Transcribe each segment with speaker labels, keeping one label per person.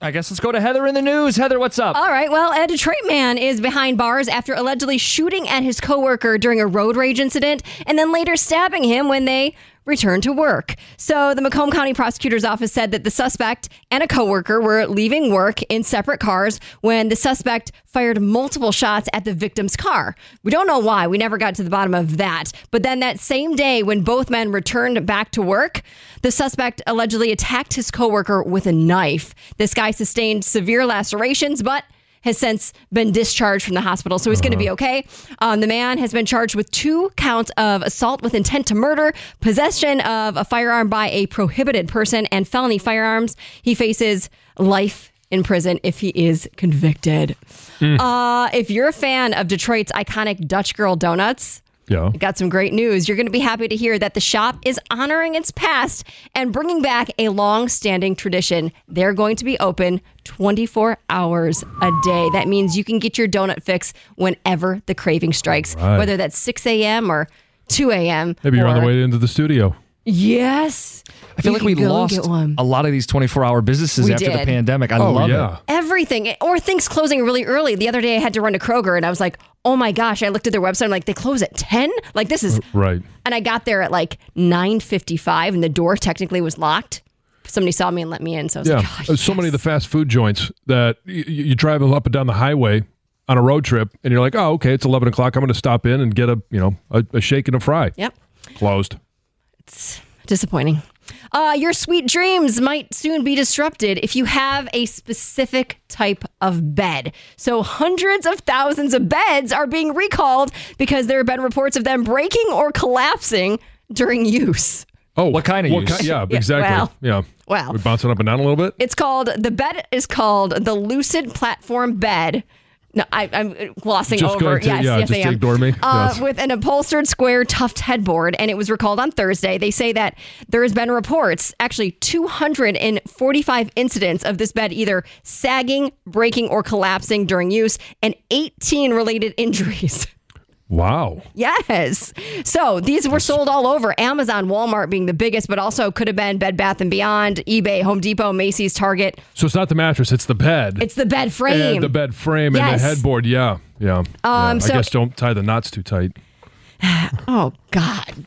Speaker 1: I guess let's go to Heather in the news. Heather, what's up?
Speaker 2: All right. Well, a Detroit man is behind bars after allegedly shooting at his coworker during a road rage incident and then later stabbing him when they returned to work. So the Macomb County Prosecutor's Office said that the suspect and a coworker were leaving work in separate cars when the suspect fired multiple shots at the victim's car. We don't know why. We never got to the bottom of that. But then that same day when both men returned back to work, the suspect allegedly attacked his coworker with a knife. This guy sustained severe lacerations, but has since been discharged from the hospital, so he's going to be okay. The man has been charged with 2 counts of assault with intent to murder, possession of a firearm by a prohibited person, and felony firearms. He faces life in prison if he is convicted. If you're a fan of Detroit's iconic Dutch Girl Donuts, I got some great news. You're going to be happy to hear that the shop is honoring its past and bringing back a long-standing tradition. They're going to be open 24 hours a day. That means you can get your donut fix whenever the craving strikes, whether that's 6 a.m. or 2 a.m.
Speaker 3: Maybe you're on the way into the studio.
Speaker 2: Yes.
Speaker 1: I feel like we lost a lot of these 24-hour businesses after the pandemic. I love it.
Speaker 2: Everything. Or things closing really early. The other day I had to run to Kroger and I was like, oh my gosh, I looked at their website. I'm like, they close at 10? Like, this is...
Speaker 3: Right.
Speaker 2: And I got there at like 9:55 and the door technically was locked. Somebody saw me and let me in. So I was like, oh,
Speaker 3: There's so many of the fast food joints that you drive up and down the highway on a road trip and you're like, oh, okay, it's 11 o'clock. I'm going to stop in and get a shake and a fry.
Speaker 2: Yep.
Speaker 3: Closed.
Speaker 2: It's disappointing. Your sweet dreams might soon be disrupted if you have a specific type of bed. So hundreds of thousands of beds are being recalled because there have been reports of them breaking or collapsing during use.
Speaker 3: Oh,
Speaker 1: what kind of use?
Speaker 3: Yeah, exactly.
Speaker 2: Well,
Speaker 3: we're bouncing up and down a little bit.
Speaker 2: The bed is called the Lucid Platform Bed. No, I'm glossing
Speaker 3: just
Speaker 2: over.
Speaker 3: Just ignore me. Yes.
Speaker 2: With an upholstered square tuft headboard, and it was recalled on Thursday. They say that there has been reports, actually 245 incidents of this bed either sagging, breaking, or collapsing during use, and 18 related injuries.
Speaker 3: Wow.
Speaker 2: Yes. So these were sold all over. Amazon, Walmart being the biggest, but also could have been Bed Bath & Beyond, eBay, Home Depot, Macy's, Target.
Speaker 3: So it's not the mattress, it's the bed.
Speaker 2: It's the bed frame.
Speaker 3: And the bed frame and the headboard. Yeah. I guess don't tie the knots too tight.
Speaker 2: Oh, God.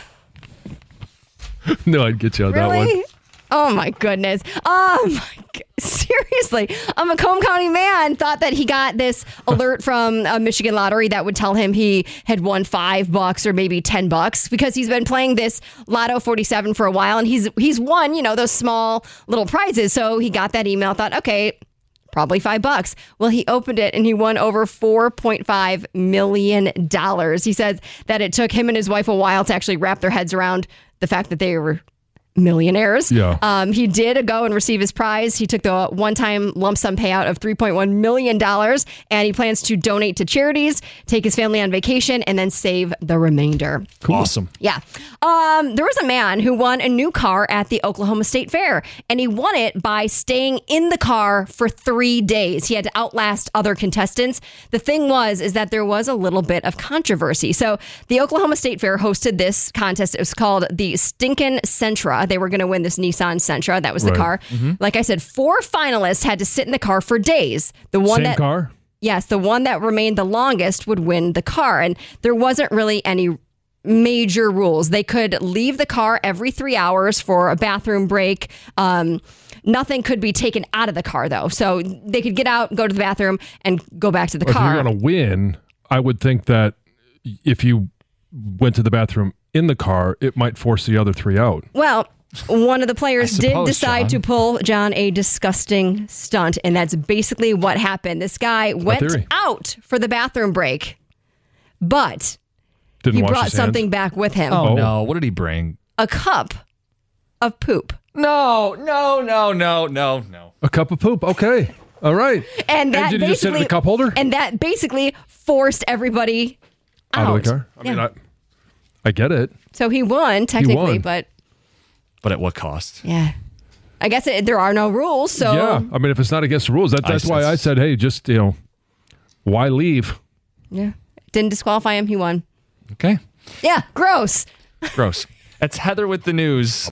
Speaker 3: No, I'd get you on that one.
Speaker 2: Oh, my goodness. Seriously, a Macomb County man thought that he got this alert from a Michigan lottery that would tell him he had won $5 or maybe $10 because he's been playing this Lotto 47 for a while and he's won, those small little prizes. So he got that email, thought, okay, probably $5. Well, he opened it and he won over $4.5 million. He says that it took him and his wife a while to actually wrap their heads around the fact that they were millionaires. He did go and receive his prize. He took the one-time lump sum payout of $3.1 million, and he plans to donate to charities, take his family on vacation, and then save the remainder.
Speaker 3: Cool.
Speaker 1: Awesome.
Speaker 2: Yeah. There was a man who won a new car at the Oklahoma State Fair, and he won it by staying in the car for 3 days. He had to outlast other contestants. The thing is that there was a little bit of controversy. So the Oklahoma State Fair hosted this contest. It was called the Stinkin' Sentra. They were going to win this Nissan Sentra. That was the car. Mm-hmm. Like I said, 4 finalists had to sit in the car for days.
Speaker 3: Same car?
Speaker 2: Yes, the one that remained the longest would win the car. And there wasn't really any major rules. They could leave the car every 3 hours for a bathroom break. Nothing could be taken out of the car, though. So they could get out, go to the bathroom, and go back to the car.
Speaker 3: If you're going to win, I would think that if you went to the bathroom in the car, it might force the other 3 out.
Speaker 2: Well, one of the players did decide to pull, John, a disgusting stunt, and that's basically what happened. This guy went out for the bathroom break, but he brought something back with him.
Speaker 1: Oh, no. What did he bring?
Speaker 2: A cup of poop.
Speaker 1: No.
Speaker 3: A cup of poop. Okay. All right.
Speaker 2: And that
Speaker 3: did you just sit in the cup holder?
Speaker 2: And that basically forced everybody out
Speaker 3: of the car? I mean, I get it.
Speaker 2: So he won, technically, but
Speaker 1: at what cost?
Speaker 2: Yeah. I guess there are no rules, so...
Speaker 3: Yeah. I mean, if it's not against the rules, that's why I said, hey, just, why leave?
Speaker 2: Yeah. Didn't disqualify him. He won.
Speaker 1: Okay.
Speaker 2: Yeah. Gross.
Speaker 1: That's Heather with the news.